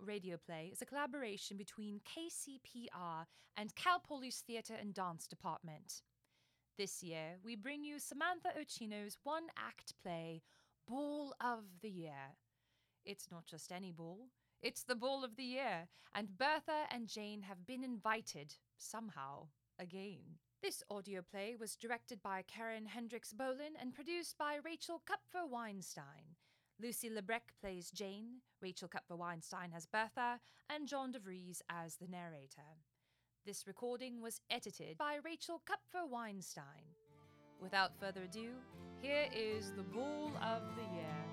radio play is a collaboration between KCPR and Cal Poly's Theatre and Dance Department. This year, we bring you Samantha Ochino's one-act play, Ball of the Year. It's not just any ball, it's the Ball of the Year, and Bertha and Jane have been invited, somehow, again. This audio play was directed by Karen Hendricks Bolin and produced by Rachel Kupfer-Weinstein. Lucy Lebrecq plays Jane, Rachel Kupfer-Weinstein as Bertha, and John DeVries as the narrator. This recording was edited by Rachel Kupfer-Weinstein. Without further ado, here is the Ball of the Year.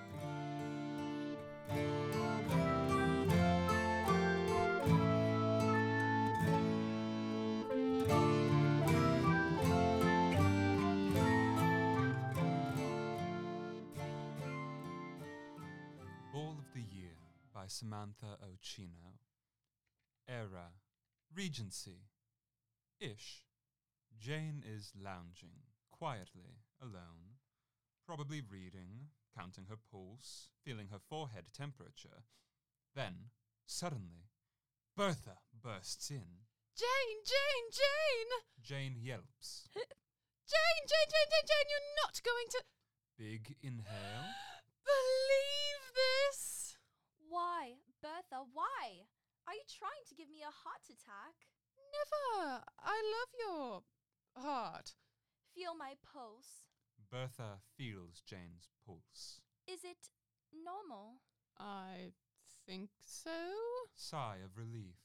Ball of the Year by Samantha Ochino. Era, Regency. Ish. Jane is lounging, quietly, alone, probably reading, counting her pulse, feeling her forehead temperature. Then, suddenly, Bertha bursts in. Jane! Jane! Jane! Jane yelps. Jane! You're not going to Big inhale. believe this! Why, Bertha, why? Are you trying to give me a heart attack? Never! I love your heart. Feel my pulse. Bertha feels Jane's pulse. Is it normal? I think so. Sigh of relief.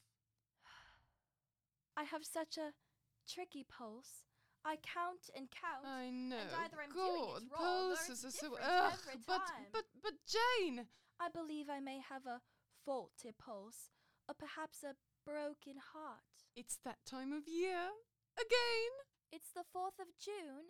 I have such a tricky pulse. I count and count. I know. And either I'm God, doing it wrong or pulses it's are so. different every time. But Jane! I believe I may have a faulty pulse, or perhaps a broken heart. It's that time of year. Again! It's the 4th of June.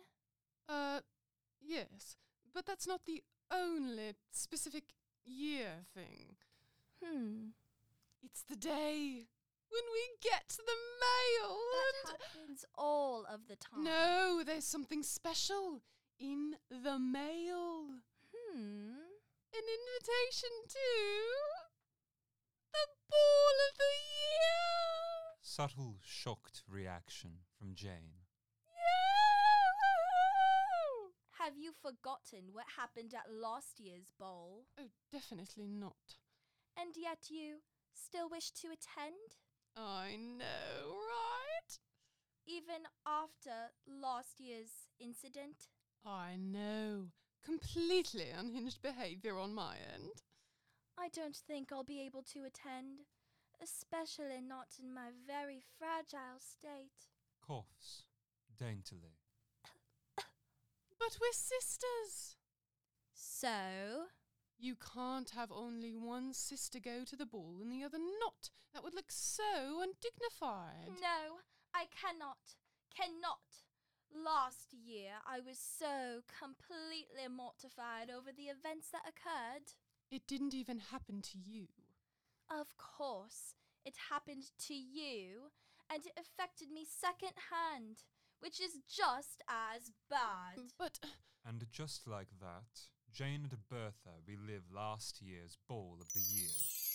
Yes. But that's not the only specific year thing. It's the day when we get the mail. That happens all of the time. No, there's something special in the mail. An invitation to the Ball of the Year. Subtle, shocked reaction from Jane. Yeah! Have you forgotten what happened at last year's ball? Oh, definitely not. And yet you still wish to attend? I know, right? Even after last year's incident? I know. Completely unhinged behaviour on my end. I don't think I'll be able to attend, especially not in my very fragile state. Coughs daintily. But we're sisters. So? You can't have only one sister go to the ball and the other not. That would look so undignified. No, I cannot. Cannot. Last year I was so completely mortified over the events that occurred. It didn't even happen to you. Of course, it happened to you, and it affected me second-hand, which is just as bad. But And just like that, Jane and Bertha relive last year's Ball of the Year.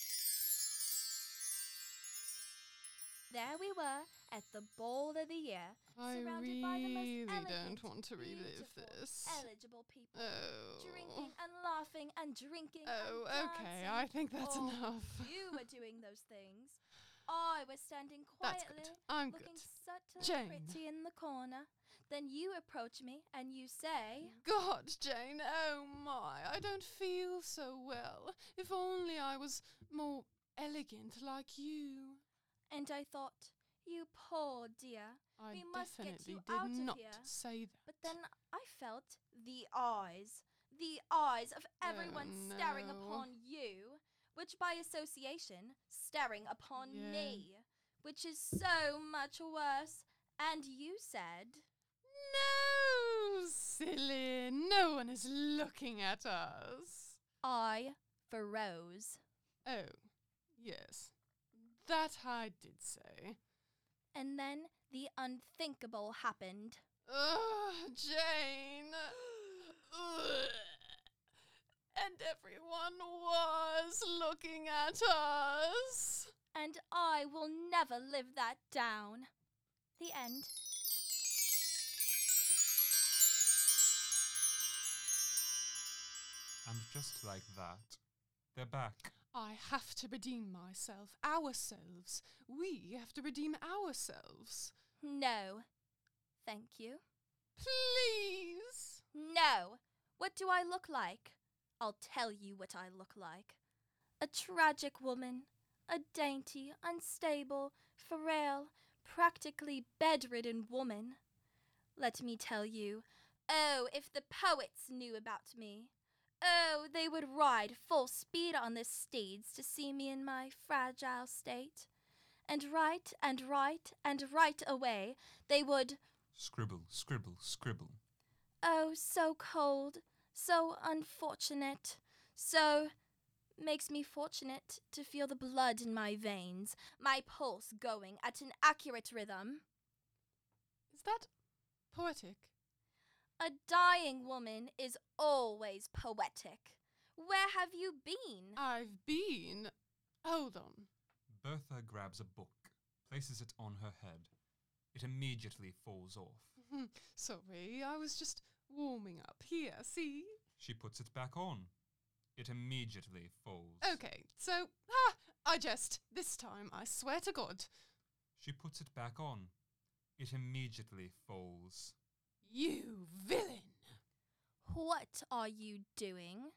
There we were at the Ball of the Year, I surrounded by the most really elegant, don't want to relive beautiful, this. eligible people, Oh. drinking and laughing and drinking Oh, and okay, dancing. I think that's Oh, enough. You were doing those things. I was standing That's quietly, good. I'm looking good. subtly Jane. pretty in the corner. Then you approach me and you say, God, Jane, oh my, I don't feel so well. If only I was more elegant like you. and I thought, you poor dear, I we must get definitely you did out of not here. say that. But then I felt the eyes of everyone staring no. upon you, which by association, staring upon Yeah. me, which is so much worse. And you said, No, silly, no one is looking at us. I froze. Oh, yes, that I did say. And then the unthinkable happened. Ugh, Jane. Ugh. And everyone was looking at us. And I will never live that down. The end. And just like that, they're back. I have to redeem myself, ourselves. We have to redeem ourselves. No. Thank you. Please. No. What do I look like? I'll tell you what I look like. A tragic woman. A dainty, unstable, frail, practically bedridden woman. Let me tell you, oh, if the poets knew about me. Oh, they would ride full speed on their steeds to see me in my fragile state. And right away, they would... Scribble, scribble, scribble. Oh, so cold, so unfortunate, so... Makes me fortunate to feel the blood in my veins, my pulse going at an accurate rhythm. Is that poetic? A dying woman is always poetic. Where have you been? I've been... Hold on. Bertha grabs a book, places it on her head. It immediately falls off. Sorry, I was just warming up. Here, see? She puts it back on. It immediately falls. Okay, so, I jest. This time, I swear to God. She puts it back on. It immediately falls. You villain! What are you doing?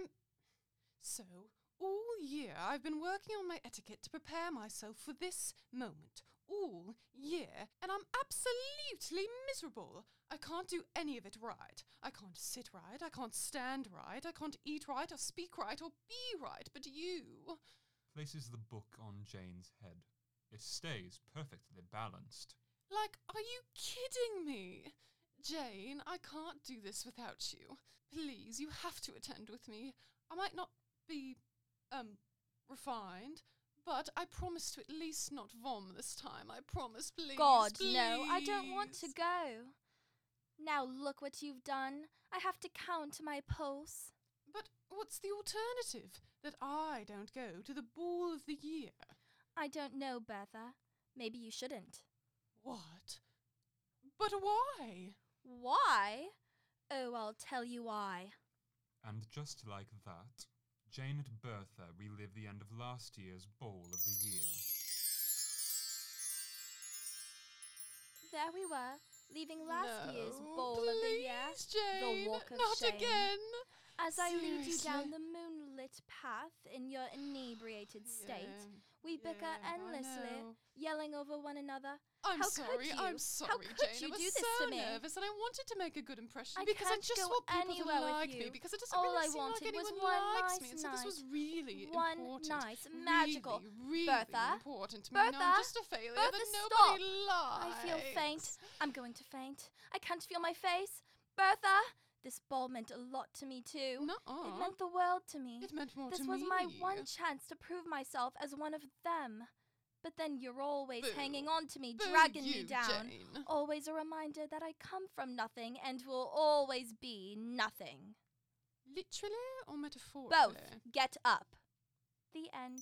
So, all year I've been working on my etiquette to prepare myself for this moment. All year, and I'm absolutely miserable. I can't do any of it right. I can't sit right, I can't stand right, I can't eat right or speak right or be right, but you... Places the book on Jane's head. It stays perfectly balanced. Like, are you kidding me? Jane, I can't do this without you. Please, you have to attend with me. I might not be, refined, but I promise to at least not vom this time. I promise, please. God, please. no, I don't want to go. Now look what you've done. I have to count my pulse. But what's the alternative? That I don't go to the ball of the year? I don't know, Bertha. Maybe you shouldn't. What? But why? Why? Oh, I'll tell you why. And just like that, Jane and Bertha relive the end of last year's Ball of the Year. There we were, leaving last year's Ball please, of the Year, Jane, the Walk of not Shame. again. As I lead you Seriously? down the moonlit path in your inebriated state, we bicker endlessly, yelling over one another. I'm How sorry, could you? I'm sorry, How could Jane. you I was do this so to me? nervous and I wanted to make a good impression I because I can't just go want people to anywhere with like me you. because it doesn't All really I seem like wanted was anyone one likes nice me. And so this was night. really One important. nice, magical. Really Bertha? important to me. And Bertha? I'm just a failure Bertha, that stop. nobody likes. I feel faint. I'm going to faint. I can't feel my face. Bertha! This ball meant a lot to me, too. Nuh-uh. It meant the world to me. It meant more This to was me. my one chance to prove myself as one of them. But then you're always Boo. hanging on to me, Boo dragging you, me down. Jane. Always a reminder that I come from nothing and will always be nothing. Literally or metaphorically? Both. Get up. The end.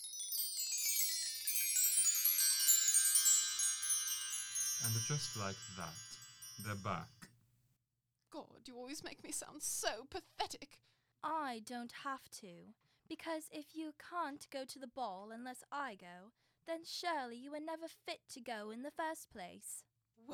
And just like that, they're back. God, you always make me sound so pathetic. I don't have to, because if you can't go to the ball unless I go, then surely you were never fit to go in the first place.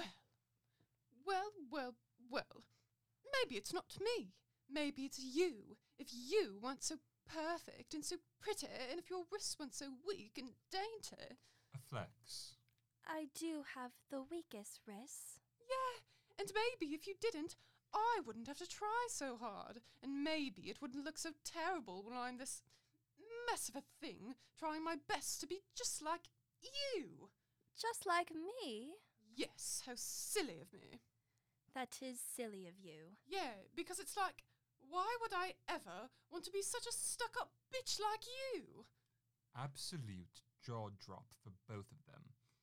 Well. Maybe it's not me. Maybe it's you. If you weren't so perfect and so pretty, and if your wrists weren't so weak and dainty. A flex. I do have the weakest wrists. Yeah, and maybe if you didn't, I wouldn't have to try so hard. And maybe it wouldn't look so terrible when I'm this mess of a thing, trying my best to be just like you. Just like me? Yes, how silly of me. That is silly of you. Yeah, because it's like, why would I ever want to be such a stuck-up bitch like you? Absolute jaw drop for both of them.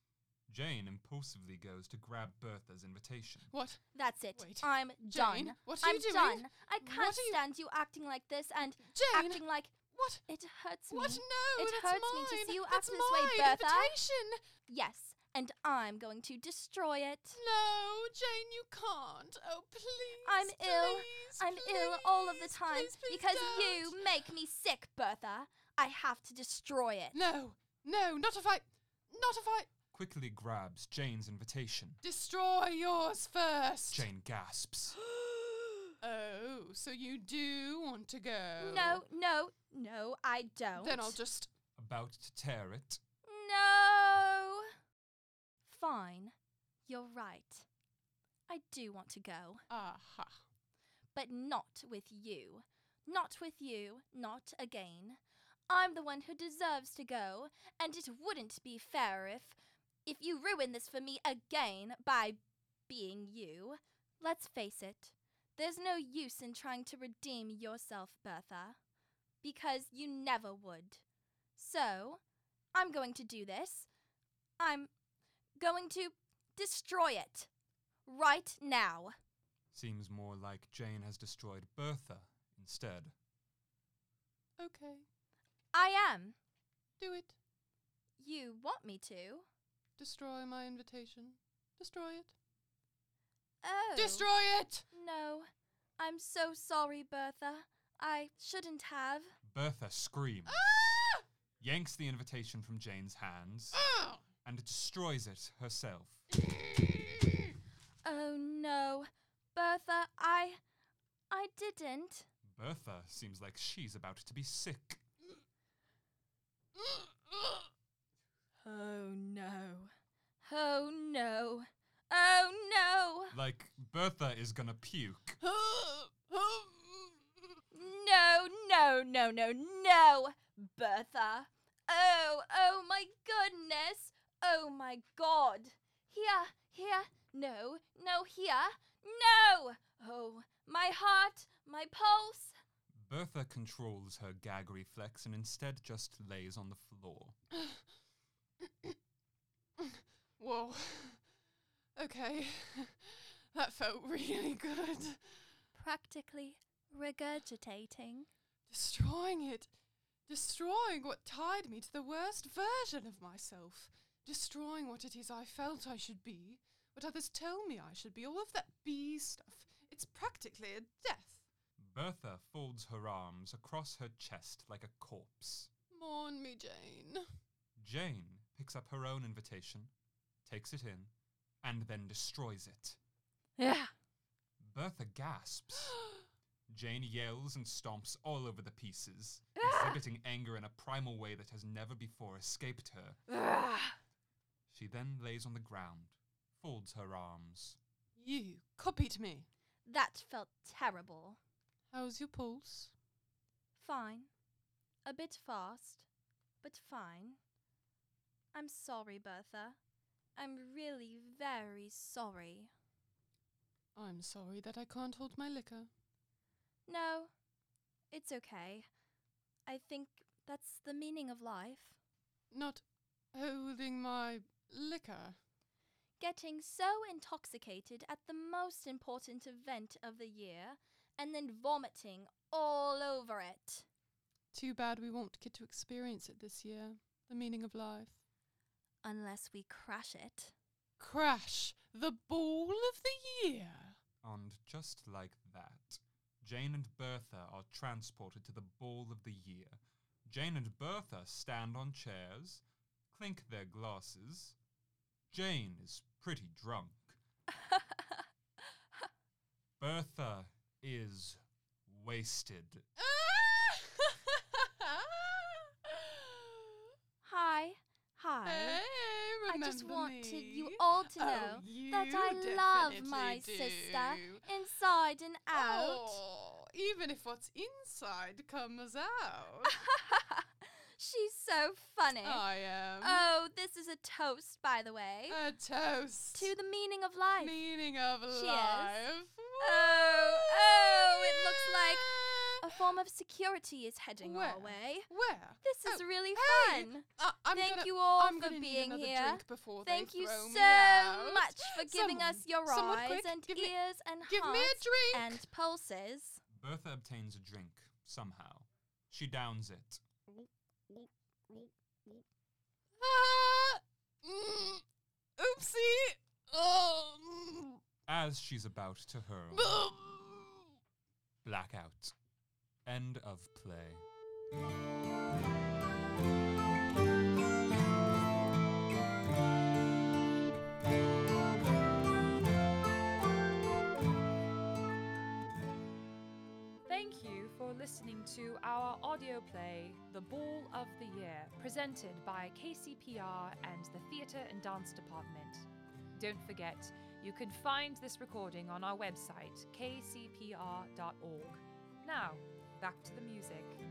Jane impulsively goes to grab Bertha's invitation. What? That's it. Wait. I'm Jane, done. what are I'm you doing? done. I can't What are you- stand you acting like this and Jane! acting like What? it hurts me. What? No, It that's hurts me to mine. see you That's act this way, my Bertha. invitation. Yes, and I'm going to destroy it. No, Jane, you can't. Oh, please. I'm ill. please, I'm ill all of the please, time please, please because don't. you make me sick, Bertha. I have to destroy it. No, not if I Quickly grabs Jane's invitation. destroy yours first. Jane gasps. Oh, so you do want to go? No, I don't. Then I'll just. About to tear it. No. Fine. You're right. I do want to go, Aha. but not with you. Not with you, not again. I'm the one who deserves to go, and it wouldn't be fair if you ruin this for me again by being you. Let's face it, there's no use in trying to redeem yourself, Bertha, because you never would. So, I'm going to do this. I'm going to destroy it. Right now. Seems more like Jane has destroyed Bertha instead. Okay, I am. do it. You want me to? Destroy my invitation. Destroy it. Oh. Destroy it! No. I'm so sorry, Bertha. I shouldn't have. Bertha screams, Ah! yanks the invitation from Jane's hands, Ah! and destroys it herself. Oh no. Bertha, I didn't. Bertha seems like she's about to be sick. Oh no. Oh no. Oh no. Like Bertha is gonna puke. No, Bertha. Oh my goodness. Oh my God. Here. No, here. No. Oh, my heart, my pulse. Bertha controls her gag reflex and instead just lays on the floor. Whoa. Okay. That felt really good. Practically regurgitating. Destroying it. Destroying what tied me to the worst version of myself. Destroying what it is I felt I should be. What others tell me I should be. All of that bee stuff. It's practically a death. Bertha folds her arms across her chest like a corpse. Mourn me, Jane. Jane picks up her own invitation, takes it in, and then destroys it. Yeah. Bertha gasps. Jane yells and stomps all over the pieces, exhibiting anger in a primal way that has never before escaped her. She then lays on the ground, folds her arms. You copied me. That felt terrible. How's your pulse? Fine. A bit fast, but fine. I'm sorry, Bertha. I'm really very sorry. I'm sorry that I can't hold my liquor. No, it's okay. I think that's the meaning of life. Not holding my liquor. Getting so intoxicated at the most important event of the year and then vomiting all over it. Too bad we won't get to experience it this year. The meaning of life. Unless we crash it. Crash the ball of the year. And just like that, Jane and Bertha are transported to the ball of the year. Jane and Bertha stand on chairs, clink their glasses. Jane is pretty drunk. Bertha is wasted. Hi. Hey, I just remember wanted me? you all to know Oh, you that I love definitely my do. sister inside and out. Oh, even if what's inside comes out. She's so funny. I am. Oh, this is a toast, by the way, A toast. to the meaning of life. Meaning of Cheers. life. Oh, it looks like. Yeah. A form of security is heading our Where? way. Where? This is really Hey! fun. Thank you all I'm for gonna need being another here. Drink before Thank they you throw me so out. much for giving us your someone eyes quick, and give me- ears and Give me a hearts drink! and pulses. Bertha obtains a drink, somehow. She downs it. Ah! Oopsie! Oh. As she's about to hurl. Blackout. End of play. Thank you for listening to our audio play, The Ball of the Year, presented by KCPR and the Theatre and Dance Department. Don't forget, you can find this recording on our website, kcpr.org. Now, back to the music.